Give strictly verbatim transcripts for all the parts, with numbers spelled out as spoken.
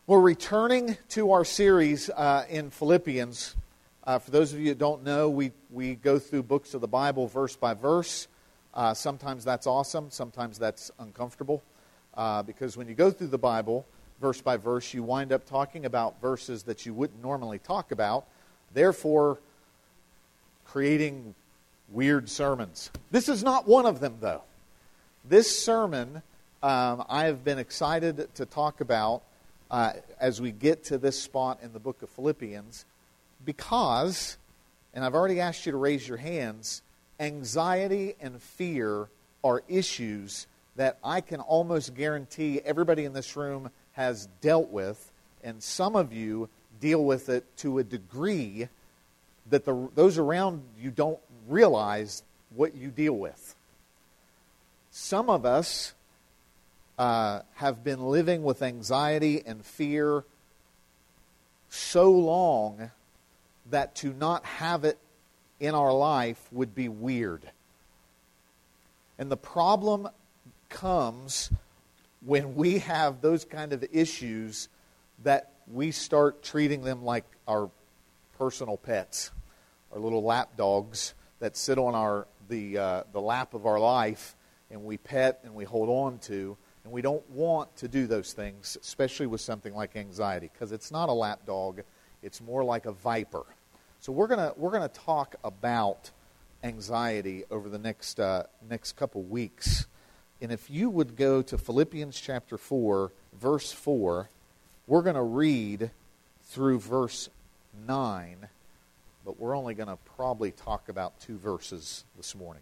We're returning to our series uh, in Philippians. Uh, for those of you that don't know, we, we go through books of the Bible verse by verse. Uh, sometimes that's awesome. Sometimes that's uncomfortable. Uh, because when you go through the Bible verse by verse, you wind up talking about verses that you wouldn't normally talk about. Therefore, creating weird sermons. This is not one of them, though. This sermon um, I have been excited to talk about Uh, as we get to this spot in the book of Philippians, because, and I've already asked you to raise your hands, anxiety and fear are issues that I can almost guarantee everybody in this room has dealt with, and some of you deal with it to a degree that the, those around you don't realize what you deal with. Some of us Uh, have been living with anxiety and fear so long that to not have it in our life would be weird. And the problem comes when we have those kind of issues that we start treating them like our personal pets, our little lap dogs that sit on our the uh, the lap of our life, and we pet and we hold on to. And we don't want to do those things, especially with something like anxiety, because it's not a lap dog, it's more like a viper. So we're gonna we're gonna talk about anxiety over the next uh, next couple weeks. And if you would go to Philippians chapter four, verse four, we're gonna read through verse nine, but we're only gonna probably talk about two verses this morning.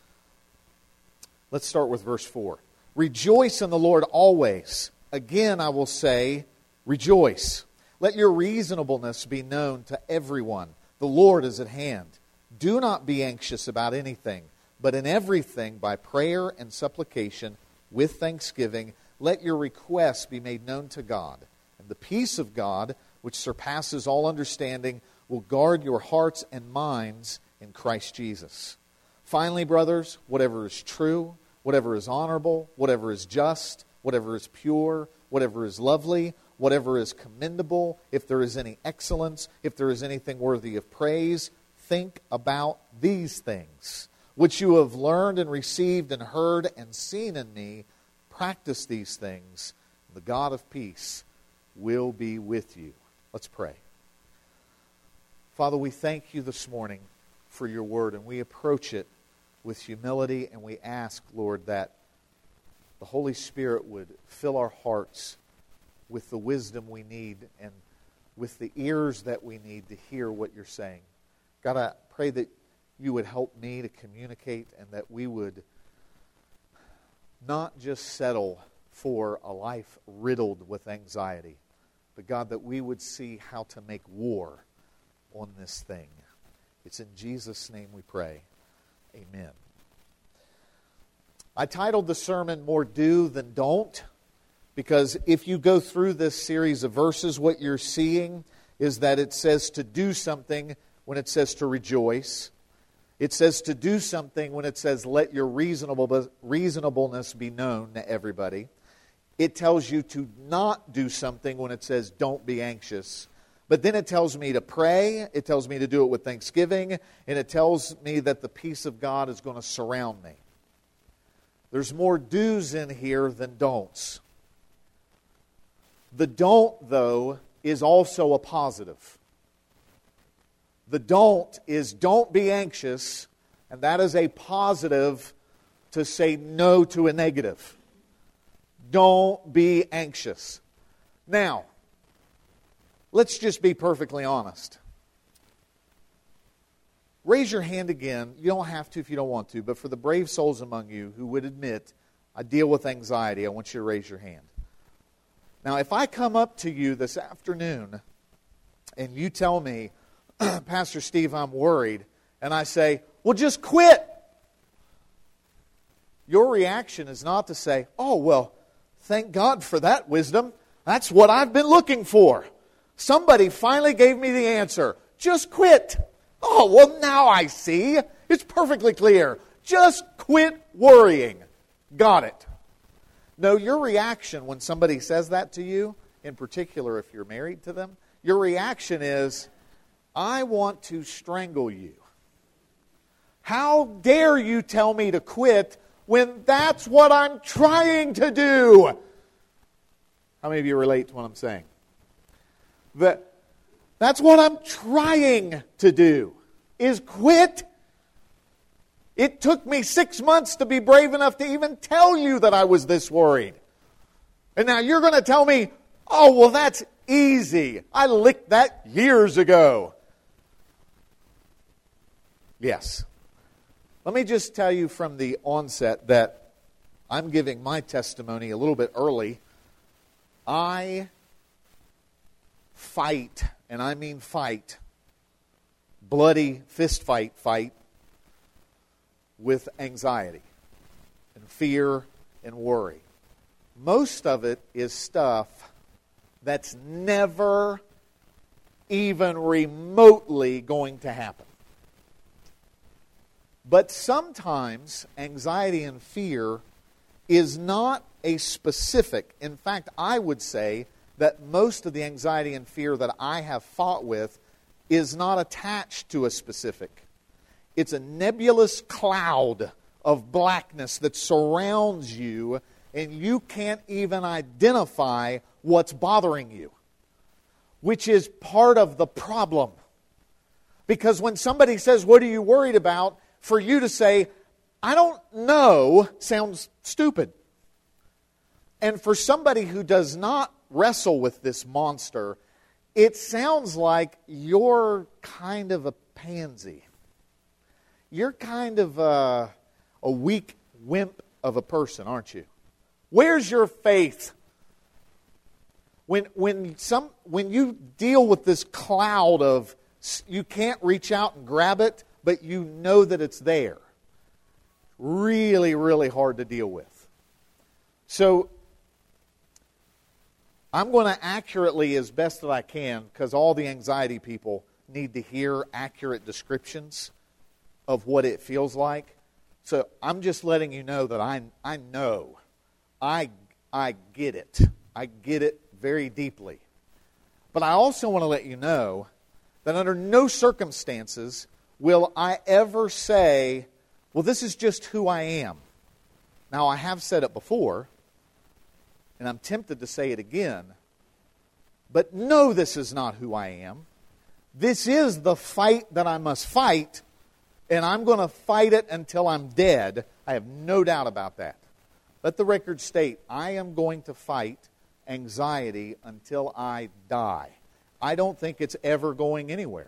Let's start with verse four. Rejoice in the Lord always. Again, I will say, rejoice. Let your reasonableness be known to everyone. The Lord is at hand. Do not be anxious about anything, but in everything, by prayer and supplication, with thanksgiving, let your requests be made known to God. And the peace of God, which surpasses all understanding, will guard your hearts and minds in Christ Jesus. Finally, brothers, whatever is true, whatever is honorable, whatever is just, whatever is pure, whatever is lovely, whatever is commendable, if there is any excellence, if there is anything worthy of praise, think about these things, which you have learned and received and heard and seen in me. Practice these things. The God of peace will be with you. Let's pray. Father, we thank you this morning for your word, and we approach it with humility, and we ask, Lord, that the Holy Spirit would fill our hearts with the wisdom we need and with the ears that we need to hear what you're saying. God, I pray that you would help me to communicate, and that we would not just settle for a life riddled with anxiety, but God, that we would see how to make war on this thing. It's in Jesus' name we pray. Amen. I titled the sermon More Do Than Don't, because if you go through this series of verses, what you're seeing is that it says to do something when it says to rejoice. It says to do something when it says let your reasonable, reasonableness be known to everybody. It tells you to not do something when it says don't be anxious. But then it tells me to pray, it tells me to do it with thanksgiving, and it tells me that the peace of God is going to surround me. There's more do's in here than don'ts. The don't, though, is also a positive. The don't is don't be anxious, and that is a positive to say no to a negative. Don't be anxious. Now, let's just be perfectly honest. Raise your hand again. You don't have to if you don't want to, but for the brave souls among you who would admit, I deal with anxiety, I want you to raise your hand. Now, if I come up to you this afternoon and you tell me, Pastor Steve, I'm worried, and I say, well, just quit. Your reaction is not to say, oh, well, thank God for that wisdom. That's what I've been looking for. Somebody finally gave me the answer. Just quit. Oh, well, now I see. It's perfectly clear. Just quit worrying. Got it. No, your reaction when somebody says that to you in particular if you're married to them, your reaction is, I want to strangle you. How dare you tell me to quit when that's what I'm trying to do? How many of you relate to what I'm saying? That, that's what I'm trying to do, is quit. It took me six months to be brave enough to even tell you that I was this worried. And now you're going to tell me, oh, well, that's easy. I licked that years ago. Yes. Let me just tell you from the onset that I'm giving my testimony a little bit early. I fight, and I mean fight, bloody fist fight fight with anxiety and fear and worry. Most of it is stuff that's never even remotely going to happen. But sometimes anxiety and fear is not a specific. In fact, I would say that most of the anxiety and fear that I have fought with is not attached to a specific. It's a nebulous cloud of blackness that surrounds you, and you can't even identify what's bothering you, which is part of the problem. Because when somebody says, what are you worried about? For you to say, I don't know, sounds stupid. And for somebody who does not wrestle with this monster, it sounds like you're kind of a pansy. You're kind of a, a weak wimp of a person, aren't you? Where's your faith? When, when, some, when you deal with this cloud of, you can't reach out and grab it, but you know that it's there. Really, really hard to deal with. So, I'm going to accurately, as best that I can, because all the anxiety people need to hear accurate descriptions of what it feels like. So, I'm just letting you know that I, I know. I, I get it. I get it very deeply. But I also want to let you know that under no circumstances will I ever say, well, this is just who I am. Now, I have said it before, and I'm tempted to say it again, but no, this is not who I am. This is the fight that I must fight, and I'm going to fight it until I'm dead. I have no doubt about that. Let the record state, I am going to fight anxiety until I die. I don't think it's ever going anywhere.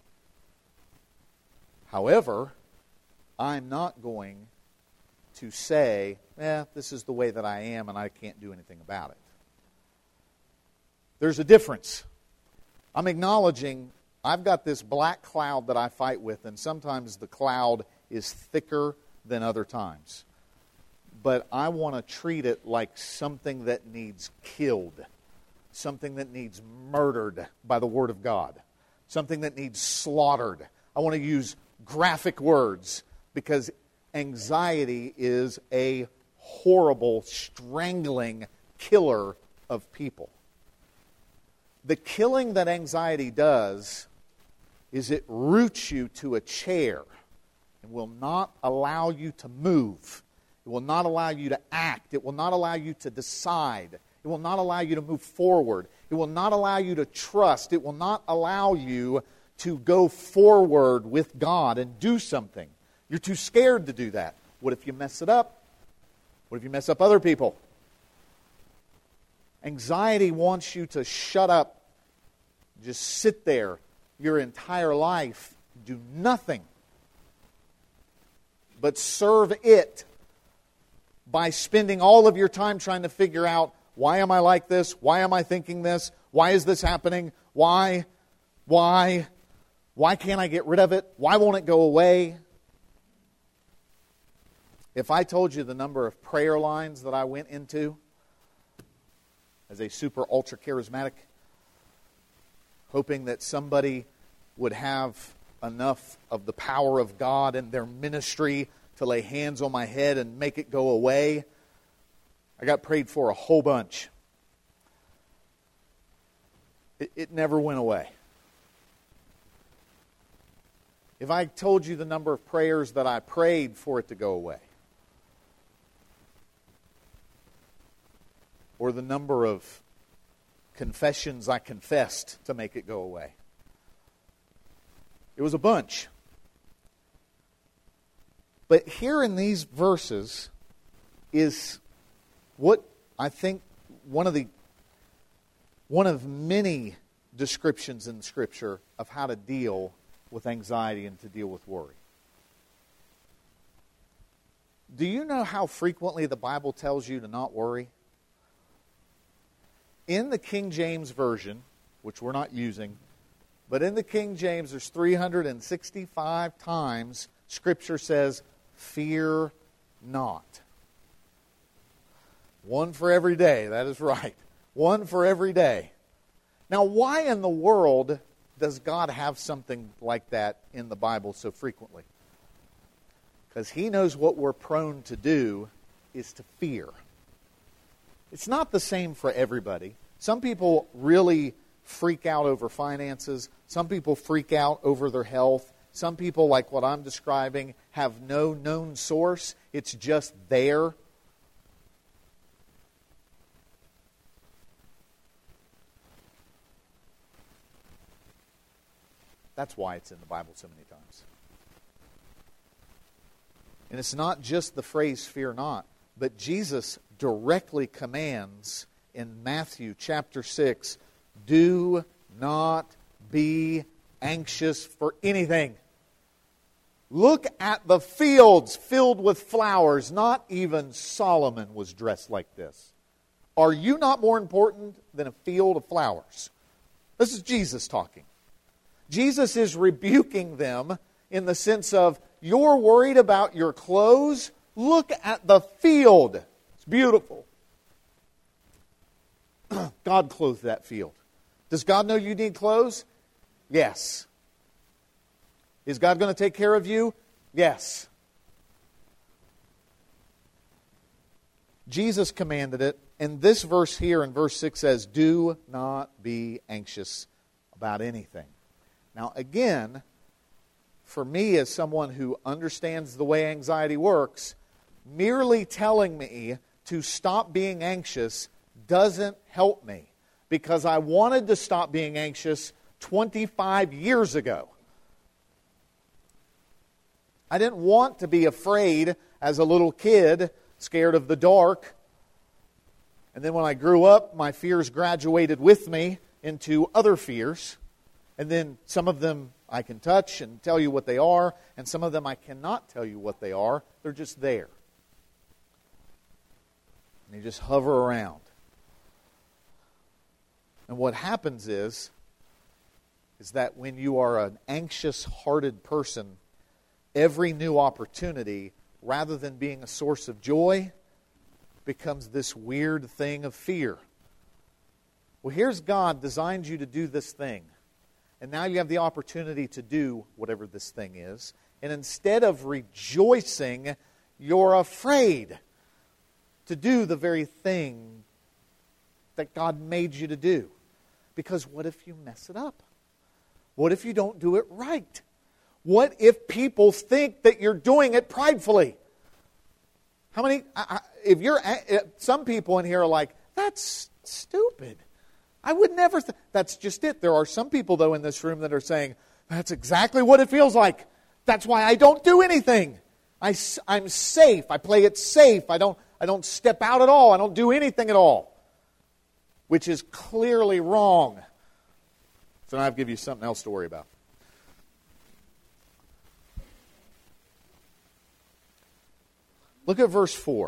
However, I'm not going to say, eh, this is the way that I am and I can't do anything about it. There's a difference. I'm acknowledging I've got this black cloud that I fight with, and sometimes the cloud is thicker than other times. But I want to treat it like something that needs killed, something that needs murdered by the Word of God, something that needs slaughtered. I want to use graphic words because anxiety is a horrible, strangling killer of people. The killing that anxiety does is it roots you to a chair and will not allow you to move. It will not allow you to act. It will not allow you to decide. It will not allow you to move forward. It will not allow you to trust. It will not allow you to go forward with God and do something. You're too scared to do that. What if you mess it up? What if you mess up other people? Anxiety wants you to shut up, just sit there your entire life, do nothing but serve it by spending all of your time trying to figure out, why am I like this? Why am I thinking this? Why is this happening? Why? Why? Why can't I get rid of it? Why won't it go away? If I told you the number of prayer lines that I went into as a super ultra charismatic, hoping that somebody would have enough of the power of God in their ministry to lay hands on my head and make it go away, I got prayed for a whole bunch. it, it never went away. If I told you the number of prayers that I prayed for it to go away, or the number of confessions I confessed to make it go away, it was a bunch. But here in these verses is what I think one of the one of many descriptions in Scripture of how to deal with anxiety and to deal with worry. Do you know how frequently the Bible tells you to not worry? In the King James Version, which we're not using, but in the King James there's three hundred sixty-five times Scripture says, fear not. One for every day, that is right. One for every day. Now, why in the world does God have something like that in the Bible so frequently? Because He knows what we're prone to do is to fear. It's not the same for everybody. Some people really freak out over finances. Some people freak out over their health. Some people, like what I'm describing, have no known source. It's just there. That's why it's in the Bible so many times. And it's not just the phrase, fear not, but Jesus directly commands in Matthew chapter six, do not be anxious for anything. Look at the fields filled with flowers. Not even Solomon was dressed like this. Are you not more important than a field of flowers? This is Jesus talking. Jesus is rebuking them in the sense of, you're worried about your clothes? Look at the field. It's beautiful. God clothed that field. Does God know you need clothes? Yes. Is God going to take care of you? Yes. Jesus commanded it, and this verse here in verse six says, do not be anxious about anything. Now again, for me as someone who understands the way anxiety works, merely telling me to stop being anxious doesn't help me, because I wanted to stop being anxious twenty-five years ago. I didn't want to be afraid as a little kid, scared of the dark. And then when I grew up, my fears graduated with me into other fears. And then some of them I can touch and tell you what they are, and some of them I cannot tell you what they are. They're just there. And they just hover around. And what happens is, is that when you are an anxious-hearted person, every new opportunity, rather than being a source of joy, becomes this weird thing of fear. Well, here's God designed you to do this thing. And now you have the opportunity to do whatever this thing is. And instead of rejoicing, you're afraid to do the very thing that God made you to do. Because what if you mess it up? What if you don't do it right? What if people think that you're doing it pridefully? How many, if you're, some people in here are like, that's stupid. I would never, th-. That's just it. There are some people, though, in this room that are saying, that's exactly what it feels like. That's why I don't do anything. I, I'm safe. I play it safe. I don't, I don't step out at all. I don't do anything at all. Which is clearly wrong. So now I'll give you something else to worry about. Look at verse four.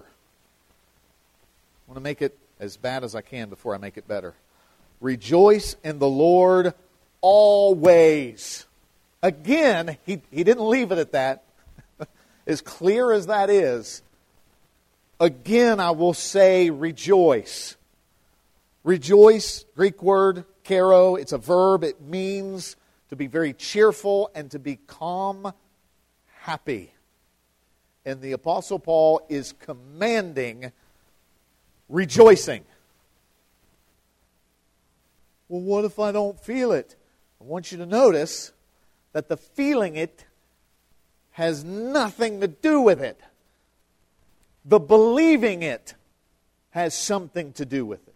I want to make it as bad as I can before I make it better. Rejoice in the Lord always. Again, he, he didn't leave it at that. As clear as that is, again I will say rejoice. Rejoice, Greek word, karo, it's a verb. It means to be very cheerful and to be calm, happy. And the Apostle Paul is commanding rejoicing. Well, what if I don't feel it? I want you to notice that the feeling it has nothing to do with it. The believing it has something to do with it.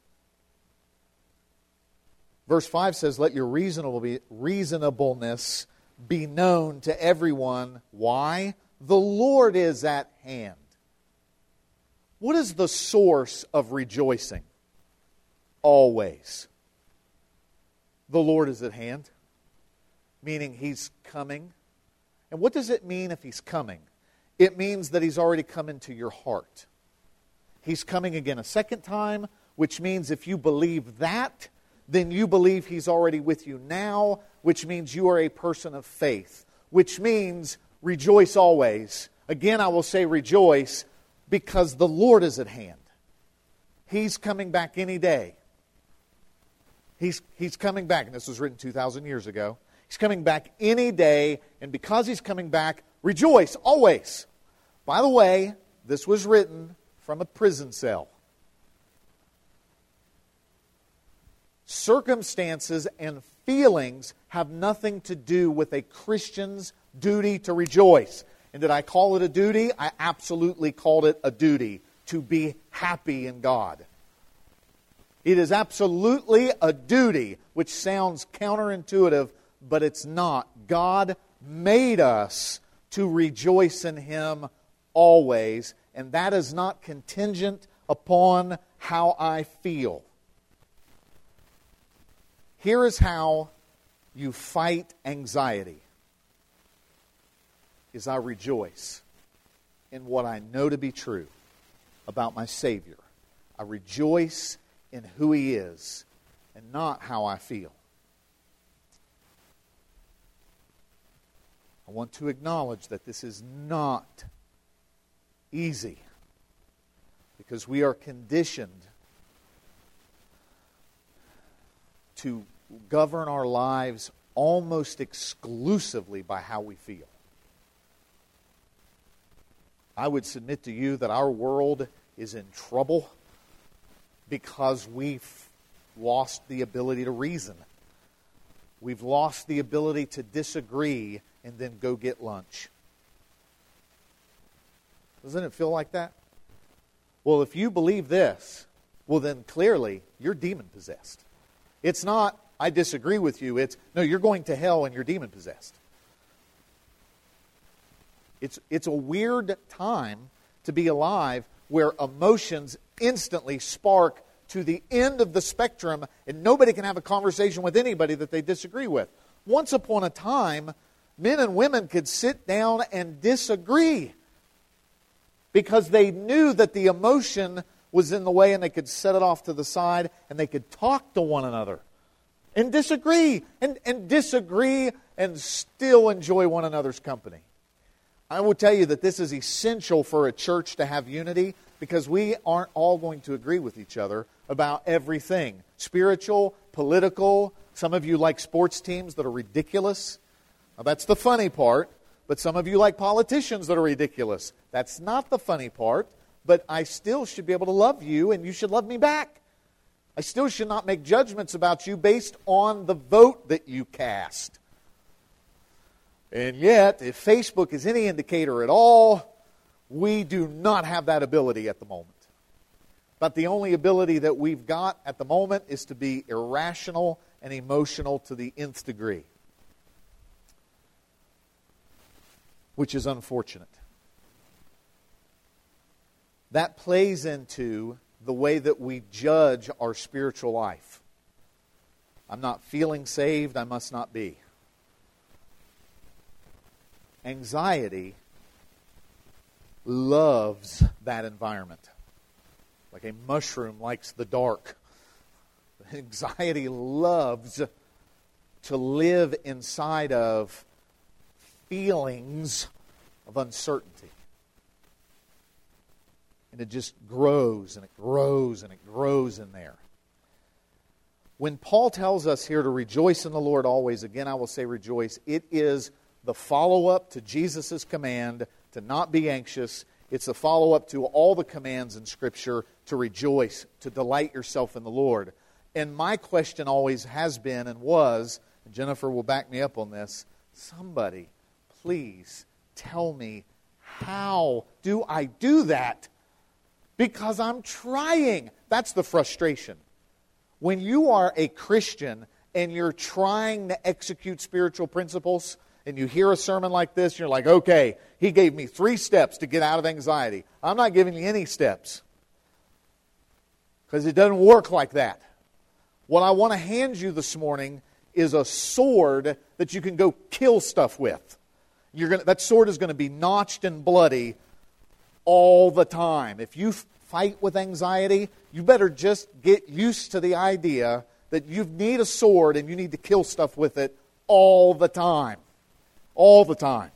Verse five says, let your reasonable be, reasonableness be known to everyone. Why? The Lord is at hand. What is the source of rejoicing? Always. The Lord is at hand, meaning He's coming. And what does it mean if He's coming? It means that He's already come into your heart. He's coming again a second time, which means if you believe that, then you believe He's already with you now, which means you are a person of faith, which means rejoice always. Again, I will say rejoice because the Lord is at hand. He's coming back any day. He's, he's coming back, and this was written two thousand years ago. He's coming back any day, and because He's coming back, rejoice always. By the way, this was written from a prison cell. Circumstances and feelings have nothing to do with a Christian's duty to rejoice. And did I call it a duty? I absolutely called it a duty to be happy in God. It is absolutely a duty, which sounds counterintuitive, but it's not. God made us to rejoice in Him always, and that is not contingent upon how I feel. Here is how you fight anxiety. Is I rejoice in what I know to be true about my Savior. I rejoice in who He is and not how I feel. I want to acknowledge that this is not easy because we are conditioned to govern our lives almost exclusively by how we feel. I would submit to you that our world is in trouble because we've lost the ability to reason. We've lost the ability to disagree and then go get lunch. Doesn't it feel like that? Well, if you believe this, well then clearly you're demon-possessed. It's not, I disagree with you. It's, no, you're going to hell and you're demon-possessed. It's, it's a weird time to be alive where emotions instantly spark to the end of the spectrum and nobody can have a conversation with anybody that they disagree with. Once upon a time, men and women could sit down and disagree because they knew that the emotion was in the way and they could set it off to the side and they could talk to one another and disagree and, and disagree and still enjoy one another's company. I will tell you that this is essential for a church to have unity because we aren't all going to agree with each other about everything. Spiritual, political. Some of you like sports teams that are ridiculous. Now, that's the funny part. But some of you like politicians that are ridiculous. That's not the funny part. But I still should be able to love you and you should love me back. I still should not make judgments about you based on the vote that you cast. And yet, if Facebook is any indicator at all, we do not have that ability at the moment. But the only ability that we've got at the moment is to be irrational and emotional to the nth degree, which is unfortunate. That plays into the way that we judge our spiritual life. I'm not feeling saved, I must not be. Anxiety loves that environment. Like a mushroom likes the dark. Anxiety loves to live inside of feelings of uncertainty. And it just grows and it grows and it grows in there. When Paul tells us here to rejoice in the Lord always, again I will say rejoice, it is the follow-up to Jesus' command to not be anxious. It's the follow-up to all the commands in Scripture to rejoice, to delight yourself in the Lord. And my question always has been and was, and Jennifer will back me up on this, somebody, please tell me, how do I do that? Because I'm trying. That's the frustration. When you are a Christian and you're trying to execute spiritual principles, and you hear a sermon like this, you're like, okay, he gave me three steps to get out of anxiety. I'm not giving you any steps. Because it doesn't work like that. What I want to hand you this morning is a sword that you can go kill stuff with. You're gonna, that sword is going to be notched and bloody all the time. If you fight with anxiety, you better just get used to the idea that you need a sword and you need to kill stuff with it all the time. All the time.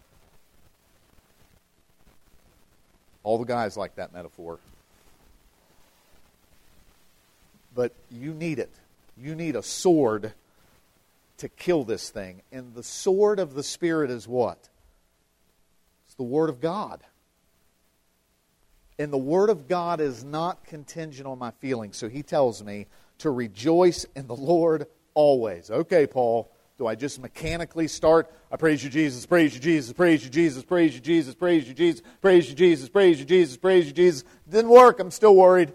All the guys like that metaphor. But you need it. You need a sword to kill this thing. And the sword of the Spirit is what? It's the Word of God. And the Word of God is not contingent on my feelings. So he tells me to rejoice in the Lord always. Okay, Paul, do I just mechanically start? I praise you, Jesus, praise you, Jesus, praise you, Jesus, praise you, Jesus, praise you, Jesus, praise you, Jesus, praise you, Jesus, praise you, Jesus. Didn't work. I'm still worried.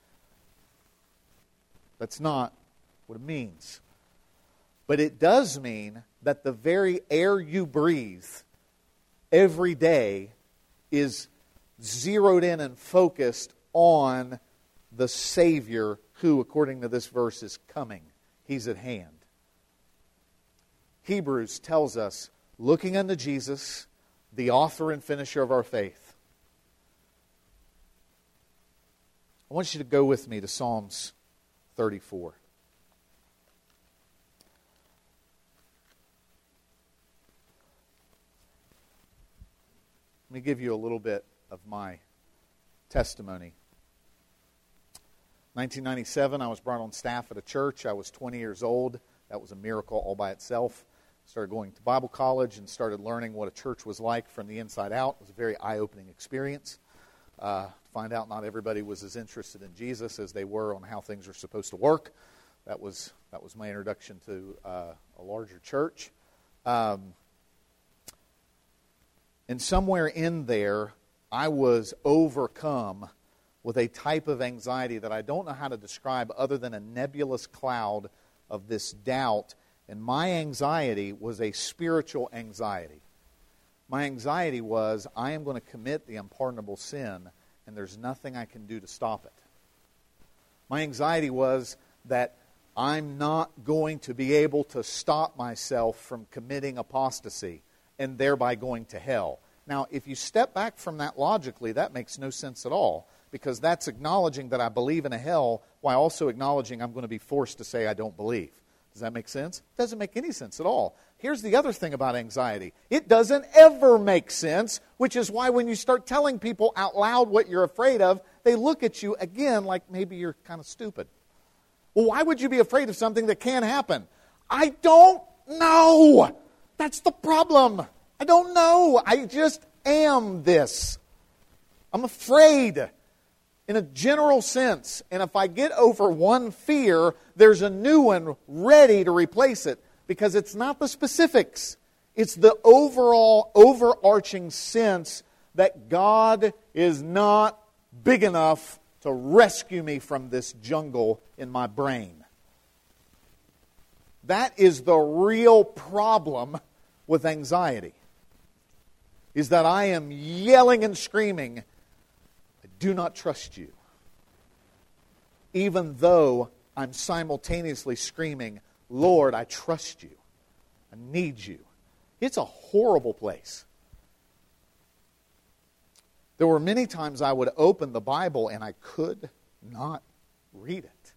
That's not what it means. But it does mean that the very air you breathe every day is zeroed in and focused on the Savior who, according to this verse, is coming. He's at hand. Hebrews tells us, looking unto Jesus, the author and finisher of our faith. I want you to go with me to Psalms thirty-four. Let me give you a little bit of my testimony. nineteen ninety-seven, I was brought on staff at a church. I was twenty years old. That was a miracle all by itself. Started going to Bible college and started learning what a church was like from the inside out. It was a very eye-opening experience. Uh, to find out not everybody was as interested in Jesus as they were on how things are supposed to work. That was that was my introduction to uh, a larger church. Um, and somewhere in there, I was overcome with a type of anxiety that I don't know how to describe other than a nebulous cloud of this doubt. And my anxiety was a spiritual anxiety. My anxiety was, I am going to commit the unpardonable sin, and there's nothing I can do to stop it. My anxiety was that I'm not going to be able to stop myself from committing apostasy and thereby going to hell. Now, if you step back from that logically, that makes no sense at all, because that's acknowledging that I believe in a hell while also acknowledging I'm going to be forced to say I don't believe. Does that make sense? It doesn't make any sense at all. Here's the other thing about anxiety. It doesn't ever make sense, which is why when you start telling people out loud what you're afraid of, they look at you again like maybe you're kind of stupid. Well, why would you be afraid of something that can't happen? I don't know. That's the problem. I don't know. I just am this. I'm afraid in a general sense. And if I get over one fear, there's a new one ready to replace it. Because it's not the specifics. It's the overall, overarching sense that God is not big enough to rescue me from this jungle in my brain. That is the real problem with anxiety. Is that I am yelling and screaming, I do not trust you. Even though I'm simultaneously screaming, Lord, I trust you. I need you. It's a horrible place. There were many times I would open the Bible and I could not read it.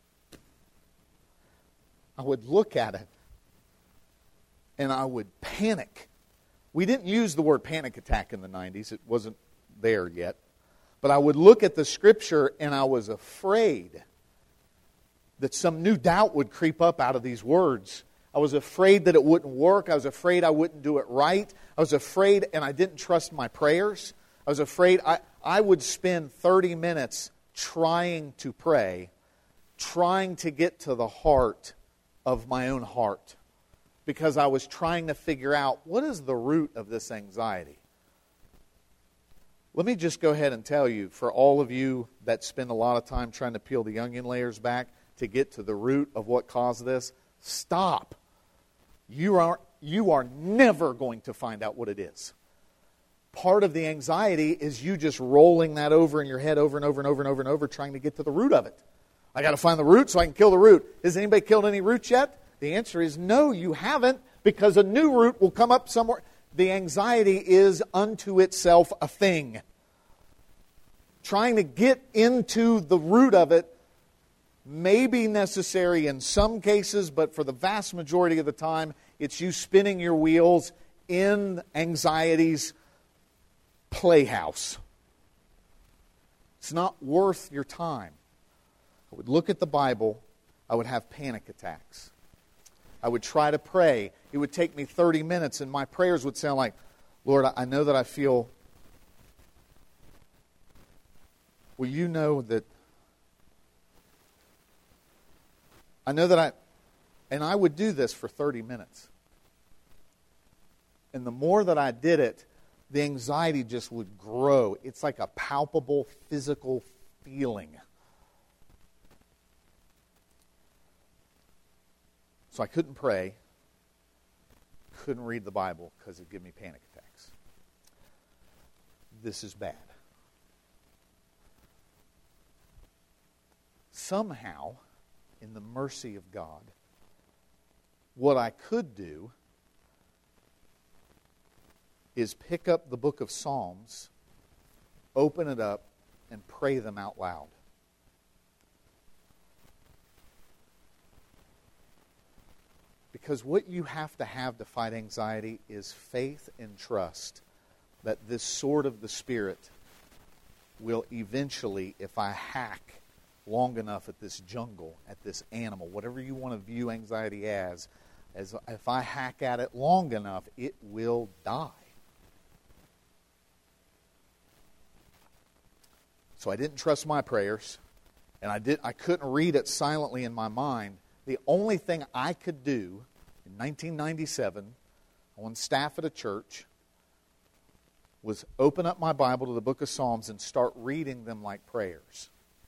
I would look at it and I would panic. We didn't use the word panic attack in the nineties. It wasn't there yet. But I would look at the Scripture and I was afraid that some new doubt would creep up out of these words. I was afraid that it wouldn't work. I was afraid I wouldn't do it right. I was afraid, and I didn't trust my prayers. I was afraid I, I would spend thirty minutes trying to pray, trying to get to the heart of my own heart, because I was trying to figure out what is the root of this anxiety. Let me just go ahead and tell you, for all of you that spend a lot of time trying to peel the onion layers back to get to the root of what caused this, stop. You are, you are never going to find out what it is. Part of the anxiety is you just rolling that over in your head over and over and over and over and over, trying to get to the root of it. I got to find the root so I can kill the root. Has anybody killed any roots yet? The answer is no, you haven't, because a new root will come up somewhere. The anxiety is unto itself a thing. Trying to get into the root of it may be necessary in some cases, but for the vast majority of the time, it's you spinning your wheels in anxiety's playhouse. It's not worth your time. I would look at the Bible. I would have panic attacks. I would try to pray. It would take me thirty minutes, and my prayers would sound like, Lord, I know that I feel... Well, you know that... I know that I... And I would do this for thirty minutes. And the more that I did it, the anxiety just would grow. It's like a palpable physical feeling. So I couldn't pray, couldn't read the Bible because it'd give me panic attacks. This is bad. Somehow, in the mercy of God, what I could do is pick up the book of Psalms, open it up, and pray them out loud. Because what you have to have to fight anxiety is faith and trust that this sword of the Spirit will eventually, if I hack long enough at this jungle, at this animal, whatever you want to view anxiety as, as if I hack at it long enough, it will die. So I didn't trust my prayers, and I did I couldn't read it silently in my mind. The only thing I could do in nineteen ninety-seven, on staff at a church, was open up my Bible to the book of Psalms and start reading them like prayers.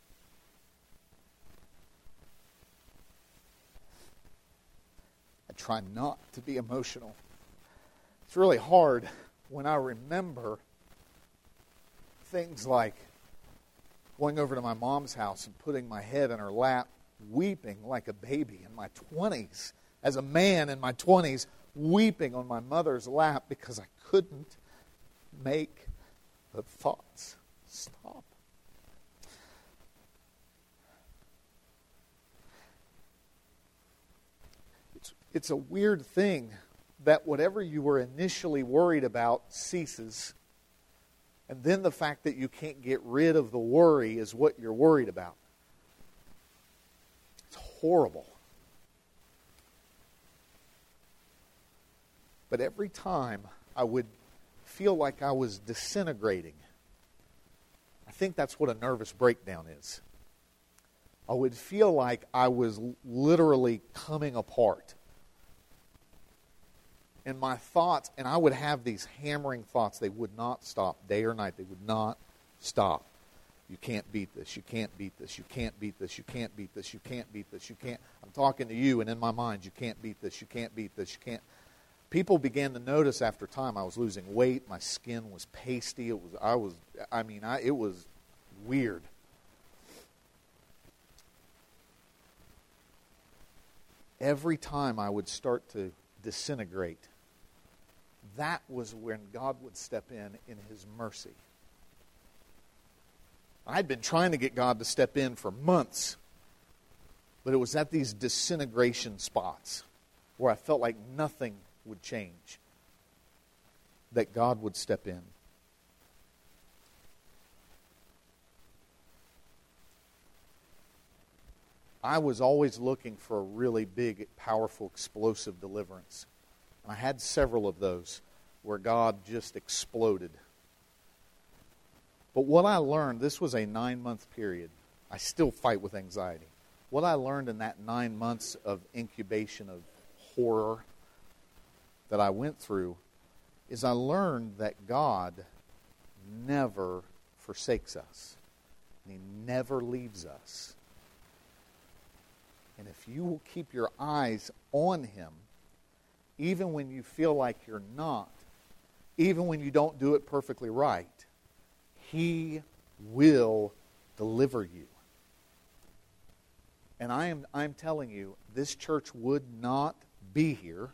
I try not to be emotional. It's really hard when I remember things like going over to my mom's house and putting my head in her lap, weeping like a baby in my twenties. As a man in my twenties, weeping on my mother's lap because I couldn't make the thoughts stop. It's, it's a weird thing that whatever you were initially worried about ceases, and then the fact that you can't get rid of the worry is what you're worried about. It's horrible. But every time I would feel like I was disintegrating, I think that's what a nervous breakdown is. I would feel like I was literally coming apart. And my thoughts, and I would have these hammering thoughts, they would not stop day or night. They would not stop. You can't beat this. You can't beat this. You can't beat this. You can't beat this. You can't beat this. You can't. I'm talking to you, and in my mind, you can't beat this. You can't beat this. You can't. People began to notice after time I was losing weight. My skin was pasty. It was. I was. I mean, I, it was weird. Every time I would start to disintegrate, that was when God would step in in His mercy. I'd been trying to get God to step in for months, but it was at these disintegration spots where I felt like nothing would change that God would step in. I was always looking for a really big, powerful, explosive deliverance. And I had several of those where God just exploded. But what I learned, this was a nine-month period. I still fight with anxiety. what I learned in that nine months of incubation of horror that I went through is I learned that God never forsakes us. And He never leaves us. And if you will keep your eyes on Him, even when you feel like you're not, even when you don't do it perfectly right, He will deliver you. And I am I'm telling you, this church would not be here,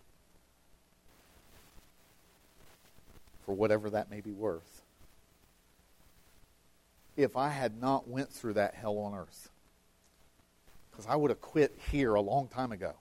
for whatever that may be worth, if I had not went through that hell on earth. Because I would have quit here a long time ago.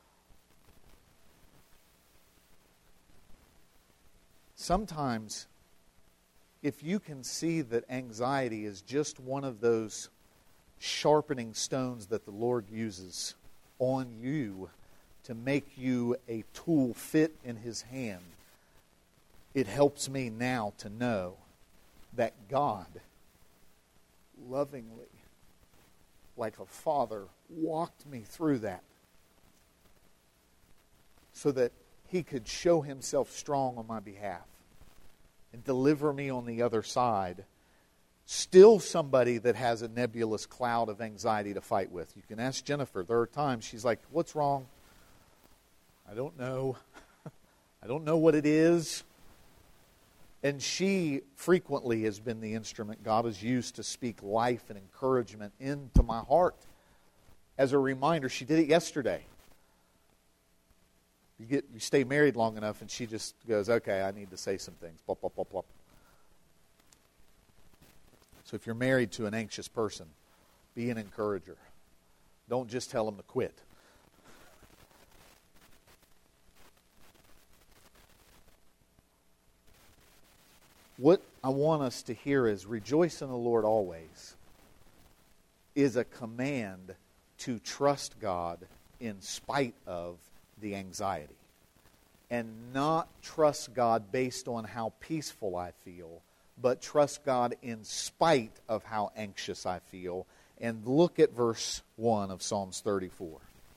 Sometimes, if you can see that anxiety is just one of those sharpening stones that the Lord uses on you to make you a tool fit in His hand, it helps me now to know that God lovingly, like a father, walked me through that so that He could show Himself strong on my behalf and deliver me on the other side. Still somebody that has a nebulous cloud of anxiety to fight with. You can ask Jennifer. There are times she's like, what's wrong? I don't know. I don't know what it is. And she frequently has been the instrument God has used to speak life and encouragement into my heart. As a reminder, she did it yesterday. You get you stay married long enough and she just goes, okay, I need to say some things. Blah, blah, blah, blah. So if you're married to an anxious person, be an encourager. Don't just tell them to quit. What I want us to hear is rejoice in the Lord always is a command to trust God in spite of the anxiety. And not trust God based on how peaceful I feel, but trust God in spite of how anxious I feel. And look at verse one of Psalms thirty-four.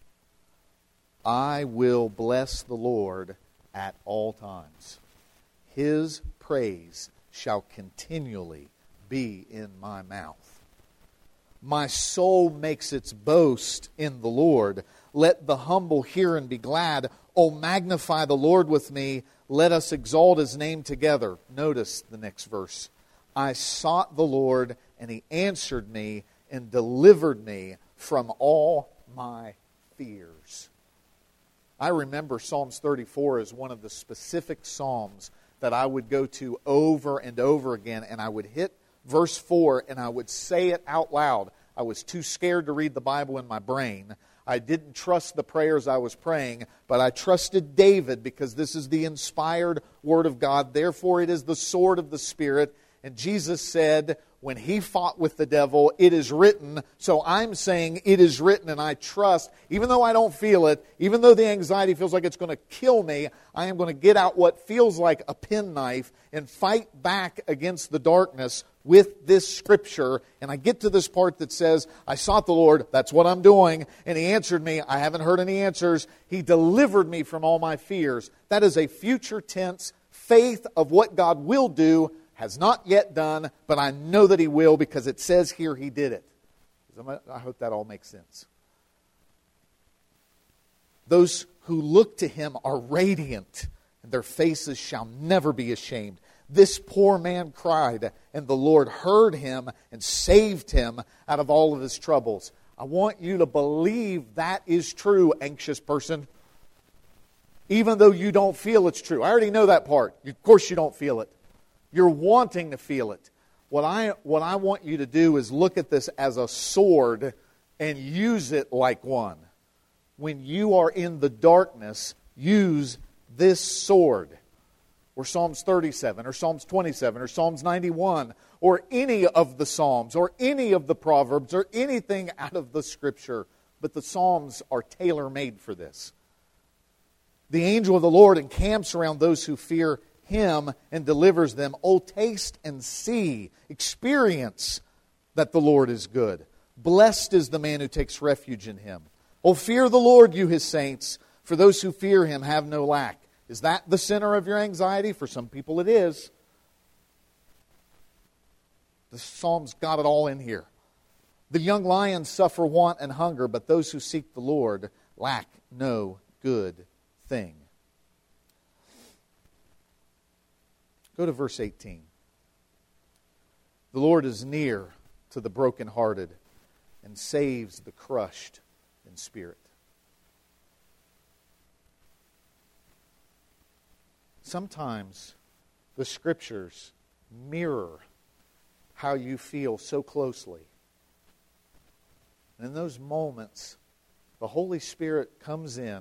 I will bless the Lord at all times. His praise shall continually be in my mouth. My soul makes its boast in the Lord. Let the humble hear and be glad. O magnify the Lord with me. Let us exalt His name together. Notice the next verse. I sought the Lord, and He answered me and delivered me from all my fears. I remember Psalms thirty-four as one of the specific psalms that I would go to over and over again, and I would hit verse four and I would say it out loud. I was too scared to read the Bible in my brain. I didn't trust the prayers I was praying, but I trusted David because this is the inspired Word of God. Therefore, it is the sword of the Spirit. And Jesus said, when He fought with the devil, it is written. So I'm saying it is written, and I trust, even though I don't feel it, even though the anxiety feels like it's going to kill me, I am going to get out what feels like a penknife and fight back against the darkness with this Scripture. And I get to this part that says, I sought the Lord, that's what I'm doing, and He answered me. I haven't heard any answers. He delivered me from all my fears. That is a future tense faith of what God will do. Has not yet done, but I know that He will because it says here He did it. I hope that all makes sense. Those who look to Him are radiant, and their faces shall never be ashamed. This poor man cried, and the Lord heard him and saved him out of all of his troubles. I want you to believe that is true, anxious person. Even though you don't feel it's true. I already know that part. Of course you don't feel it. You're wanting to feel it. What I, what I want you to do is look at this as a sword and use it like one. When you are in the darkness, use this sword. Or Psalms thirty-seven, or Psalms twenty-seven, or Psalms ninety-one, or any of the Psalms, or any of the Proverbs, or anything out of the Scripture. But the Psalms are tailor-made for this. The angel of the Lord encamps around those who fear Him and delivers them. Oh, taste and see, experience that the Lord is good. Blessed is the man who takes refuge in him. Oh, fear the Lord, you his saints, for those who fear him have no lack. Is that the center of your anxiety? For some people it is. The Psalm's got it all in here. The young lions suffer want and hunger, but those who seek the Lord lack no good thing. Go to verse eighteen. The Lord is near to the brokenhearted and saves the crushed in spirit. Sometimes the Scriptures mirror how you feel so closely. And in those moments, the Holy Spirit comes in,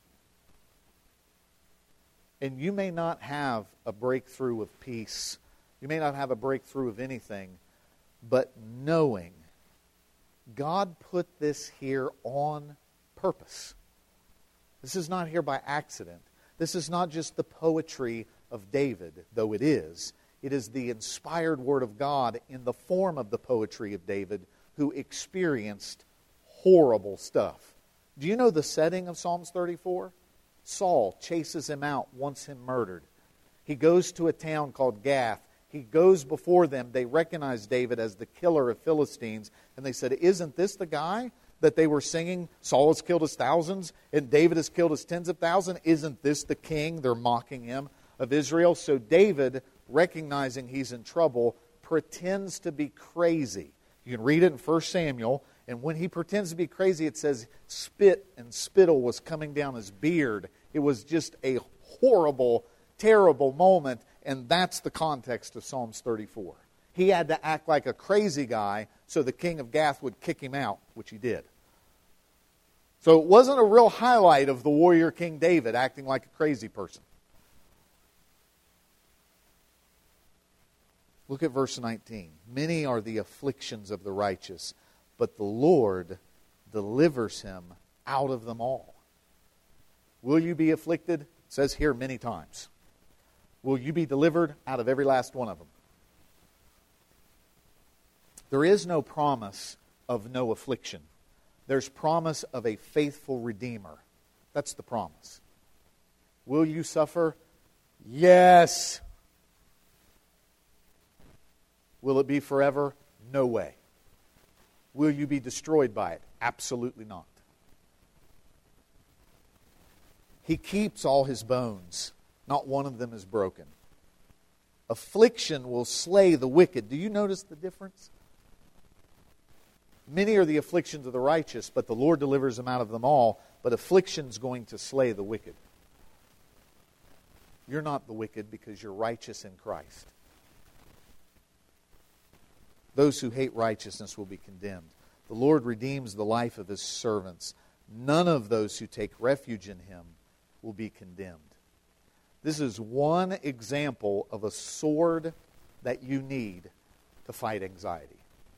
and you may not have a breakthrough of peace. You may not have a breakthrough of anything, but knowing God put this here on purpose. This is not here by accident. This is not just the poetry of David, though it is. It is the inspired Word of God in the form of the poetry of David, who experienced horrible stuff. Do you know the setting of Psalms thirty-four? Saul chases him out, wants him murdered. He goes to a town called Gath. He goes before them. They recognize David as the killer of Philistines. And they said, isn't this the guy that they were singing, Saul has killed his thousands and David has killed his tens of thousands? Isn't this the king? They're mocking him of Israel. So David, recognizing he's in trouble, pretends to be crazy. You can read it in First Samuel. And when he pretends to be crazy, it says spit and spittle was coming down his beard. It was just a horrible, terrible moment. And that's the context of Psalms thirty-four. He had to act like a crazy guy so the king of Gath would kick him out, which he did. So it wasn't a real highlight of the warrior King David acting like a crazy person. Look at verse nineteen. Many are the afflictions of the righteous, but the Lord delivers him out of them all. Will you be afflicted? It says here many times. Will you be delivered out of every last one of them? There is no promise of no affliction. There's promise of a faithful Redeemer. That's the promise. Will you suffer? Yes. Will it be forever? No way. Will you be destroyed by it? Absolutely not. He keeps all his bones. Not one of them is broken. Affliction will slay the wicked. Do you notice the difference? Many are the afflictions of the righteous, but the Lord delivers them out of them all. But affliction's going to slay the wicked. You're not the wicked because you're righteous in Christ. Those who hate righteousness will be condemned. The Lord redeems the life of his servants. None of those who take refuge in him will be condemned. This is one example of a sword that you need to fight anxiety.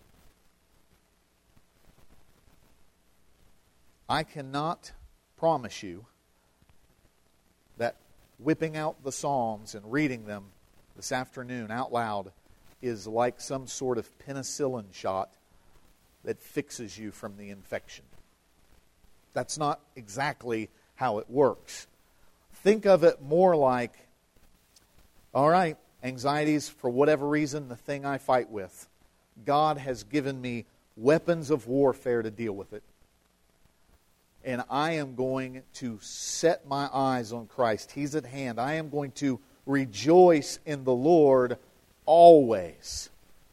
I cannot promise you that whipping out the Psalms and reading them this afternoon out loud is like some sort of penicillin shot that fixes you from the infection. That's not exactly how it works. Think of it more like, all right, anxiety's for whatever reason the thing I fight with. God has given me weapons of warfare to deal with it. And I am going to set my eyes on Christ. He's at hand. I am going to rejoice in the Lord always.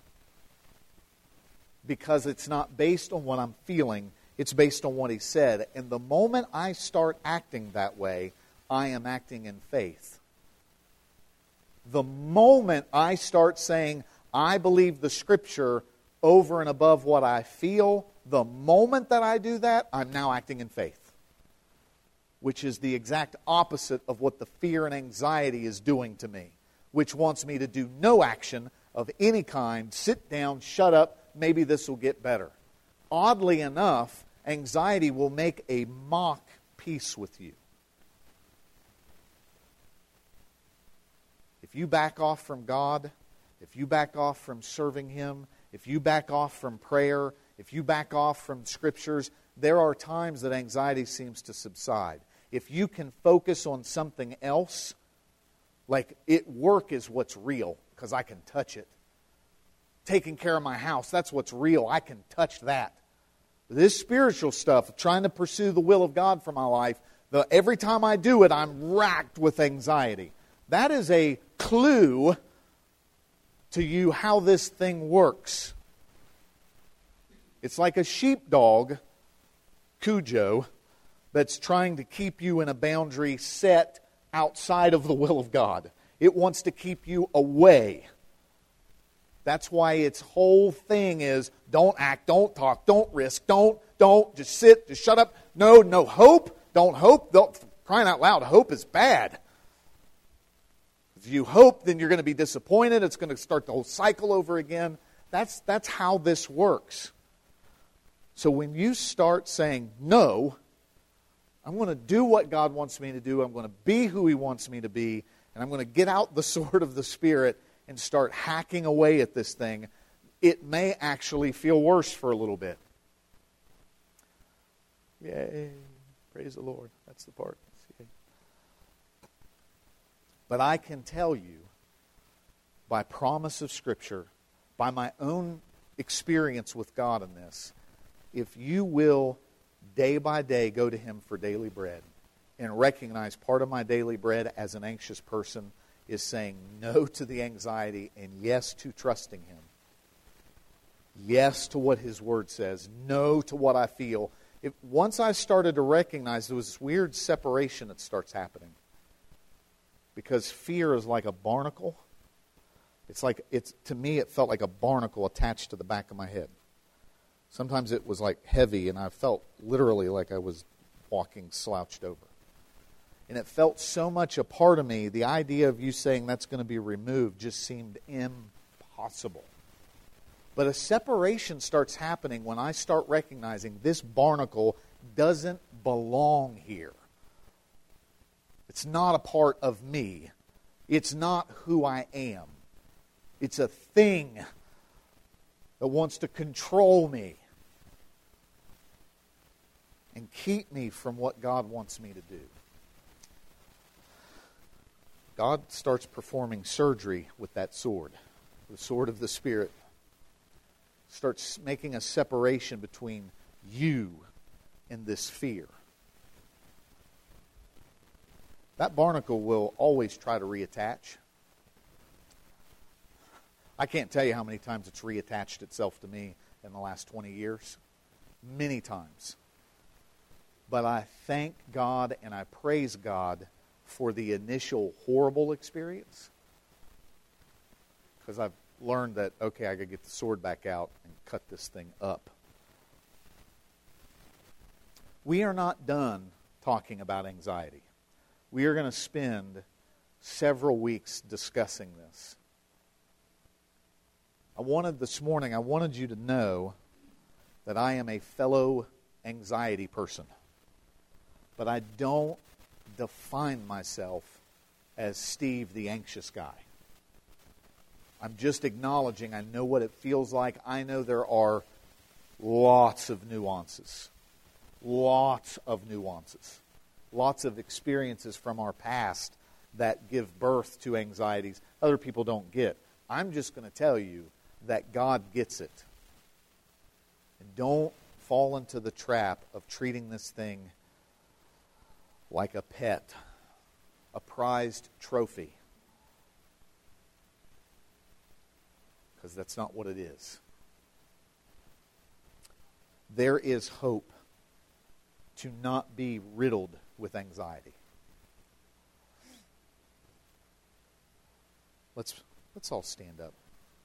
Because it's not based on what I'm feeling. It's based on what He said. And the moment I start acting that way, I am acting in faith. The moment I start saying, I believe the Scripture over and above what I feel, the moment that I do that, I'm now acting in faith. Which is the exact opposite of what the fear and anxiety is doing to me. Which wants me to do no action of any kind, sit down, shut up, maybe this will get better. Oddly enough, anxiety will make a mock peace with you. If you back off from God, if you back off from serving Him, if you back off from prayer, if you back off from Scriptures, there are times that anxiety seems to subside. If you can focus on something else, like it, work is what's real, because I can touch it. Taking care of my house, that's what's real. I can touch that. This spiritual stuff, trying to pursue the will of God for my life, the, every time I do it, I'm racked with anxiety. That is a clue to you how this thing works. It's like a sheepdog, Cujo, that's trying to keep you in a boundary set outside of the will of God. It wants to keep you away. That's why its whole thing is don't act, don't talk, don't risk, don't, don't, just sit, just shut up. No, no hope, don't hope. Don't, crying out loud, hope is bad. If you hope, then you're going to be disappointed. It's going to start the whole cycle over again. That's, that's how this works. So when you start saying, no, I'm going to do what God wants me to do, I'm going to be who He wants me to be, and I'm going to get out the sword of the Spirit and start hacking away at this thing, it may actually feel worse for a little bit. Yay. Praise the Lord. That's the part. But I can tell you, by promise of Scripture, by my own experience with God in this, if you will day by day go to Him for daily bread and recognize part of my daily bread as an anxious person is saying no to the anxiety and yes to trusting Him. Yes to what His Word says. No to what I feel. If, once I started to recognize there was this weird separation that starts happening. Because fear is like a barnacle. It's like, it's to me it felt like a barnacle attached to the back of my head. Sometimes it was like heavy and I felt literally like I was walking slouched over. And it felt so much a part of me, the idea of you saying that's going to be removed just seemed impossible. But a separation starts happening when I start recognizing this barnacle doesn't belong here. It's not a part of me. It's not who I am. It's a thing that wants to control me and keep me from what God wants me to do. God starts performing surgery with that sword, the sword of the Spirit. Starts making a separation between you and this fear. That barnacle will always try to reattach. I can't tell you how many times it's reattached itself to me in the last twenty years. Many times. But I thank God and I praise God for the initial horrible experience. Because I've learned that, okay, I got to get the sword back out and cut this thing up. We are not done talking about anxiety. We are going to spend several weeks discussing this. I wanted this morning, I wanted you to know that I am a fellow anxiety person. But I don't define myself as Steve the anxious guy. I'm just acknowledging I know what it feels like. I know there are lots of nuances. Lots of nuances. Lots of experiences from our past that give birth to anxieties other people don't get. I'm just going to tell you that God gets it. And don't fall into the trap of treating this thing like a pet, a prized trophy. Because that's not what it is. There is hope to not be riddled with anxiety. Let's let's all stand up.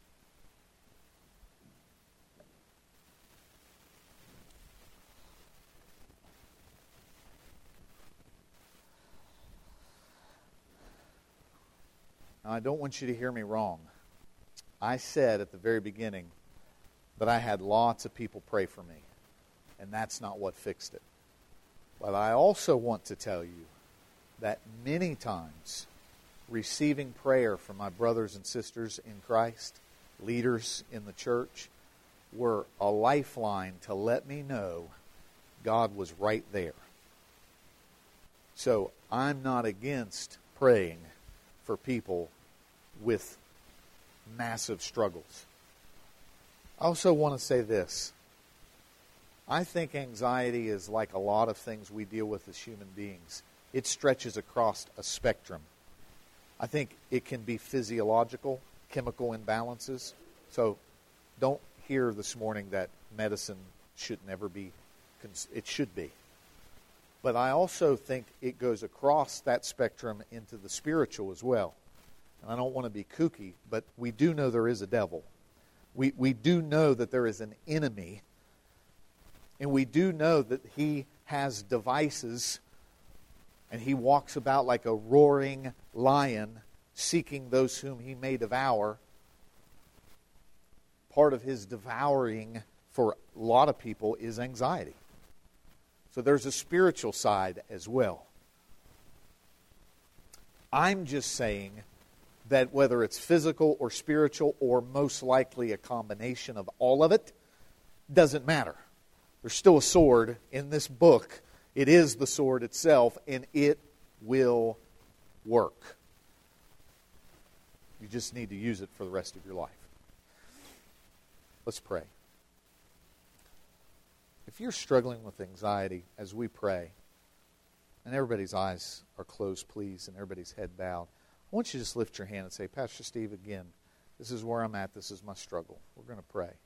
Now, I don't want you to hear me wrong. I said at the very beginning that I had lots of people pray for me, and that's not what fixed it. But I also want to tell you that many times receiving prayer from my brothers and sisters in Christ, leaders in the church, were a lifeline to let me know God was right there. So I'm not against praying for people with massive struggles. I also want to say this. I think anxiety is like a lot of things we deal with as human beings. It stretches across a spectrum. I think it can be physiological, chemical imbalances. So don't hear this morning that medicine should never be, it should be. But I also think it goes across that spectrum into the spiritual as well. And I don't want to be kooky, but we do know there is a devil. We we do know that there is an enemy. And we do know that he has devices, and he walks about like a roaring lion, seeking those whom he may devour. Part of his devouring for a lot of people is anxiety. So there's a spiritual side as well. I'm just saying that whether it's physical or spiritual, or most likely a combination of all of it, doesn't matter. There's still a sword in this book. It is the sword itself, and it will work. You just need to use it for the rest of your life. Let's pray. If you're struggling with anxiety as we pray, and everybody's eyes are closed, please, and everybody's head bowed, I want you to just lift your hand and say, Pastor Steve, again, this is where I'm at. This is my struggle. We're going to pray.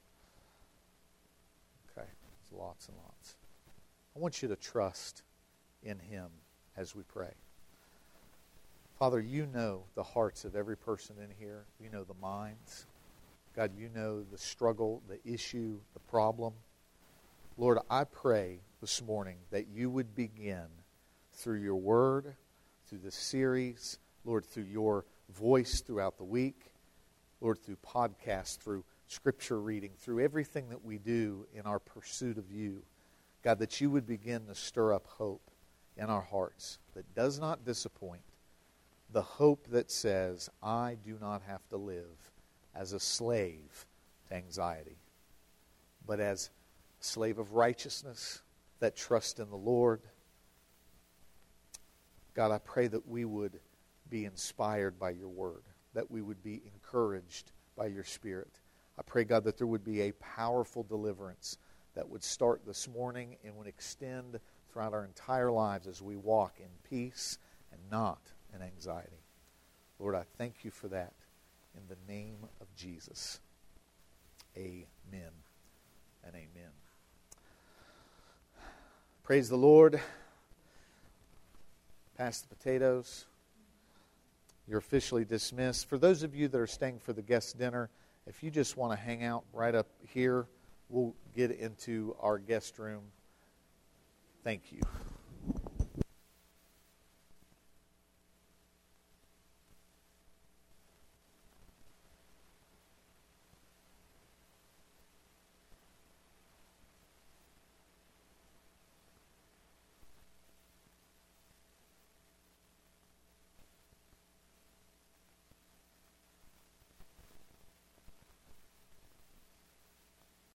Okay, there's lots and lots. I want you to trust in Him as we pray. Father, you know the hearts of every person in here. You know the minds. God, you know the struggle, the issue, the problem. Lord, I pray this morning that you would begin through your word, through this series, Lord, through your voice throughout the week, Lord, through podcasts, through scripture reading, through everything that we do in our pursuit of you. God, that you would begin to stir up hope in our hearts that does not disappoint. The hope that says, I do not have to live as a slave to anxiety, but as a slave of righteousness that trusts in the Lord. God, I pray that we would be inspired by your word, that we would be encouraged by your Spirit. I pray, God, that there would be a powerful deliverance that would start this morning and would extend throughout our entire lives as we walk in peace and not in anxiety. Lord, I thank you for that in the name of Jesus. Amen and amen. Praise the Lord. Pass the potatoes. You're officially dismissed. For those of you that are staying for the guest dinner, if you just want to hang out right up here, we'll get into our guest room. Thank you.